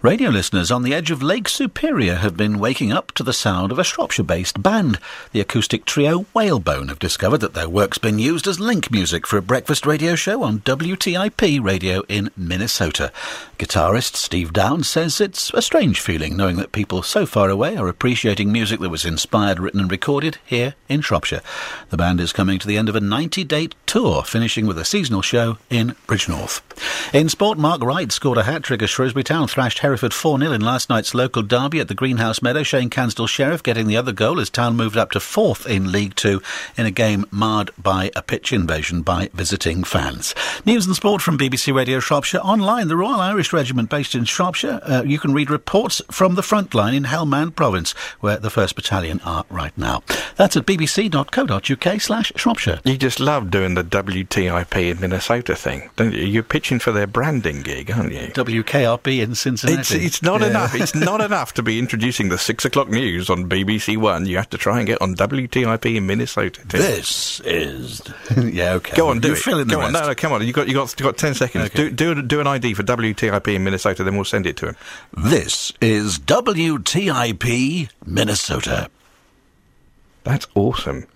Radio listeners on the edge of Lake Superior have been waking up to the sound of a Shropshire-based band. The acoustic trio Whalebone have discovered that their work's been used as link music for a breakfast radio show on WTIP radio in Minnesota. Guitarist Steve Downs says it's a strange feeling knowing that people so far away are appreciating music that was inspired, written and recorded here in Shropshire. The band is coming to the end of a 90-date tour, finishing with a seasonal show in Bridgnorth. In sport, Mark Wright scored a hat-trick as Shrewsbury Town thrashed Hereford 4-0 in last night's local derby at the Greenhouse Meadow. Shane Cansdell Sheriff getting the other goal as Town moved up to 4th in League 2 in a game marred by a pitch invasion by visiting fans. News and sport from BBC Radio Shropshire. Online, the Royal Irish Regiment based in Shropshire. You can read reports from the front line in Helmand Province, where the 1st Battalion are right now. That's at bbc.co.uk/Shropshire. You just love doing the WTIP in Minnesota thing, don't you? You're pitching for their branding gig, aren't you? WKRP in Cincinnati. It's not enough. It's not enough to be introducing the 6 o'clock news on BBC One. You have to try and get on WTIP in Minnesota too. This is... yeah, OK. Go on, do it. Fill in the rest. No, come on. You got 10 seconds. Okay. Do an ID for WTIP in Minnesota, then we'll send it to him. This is WTIP Minnesota. That's awesome.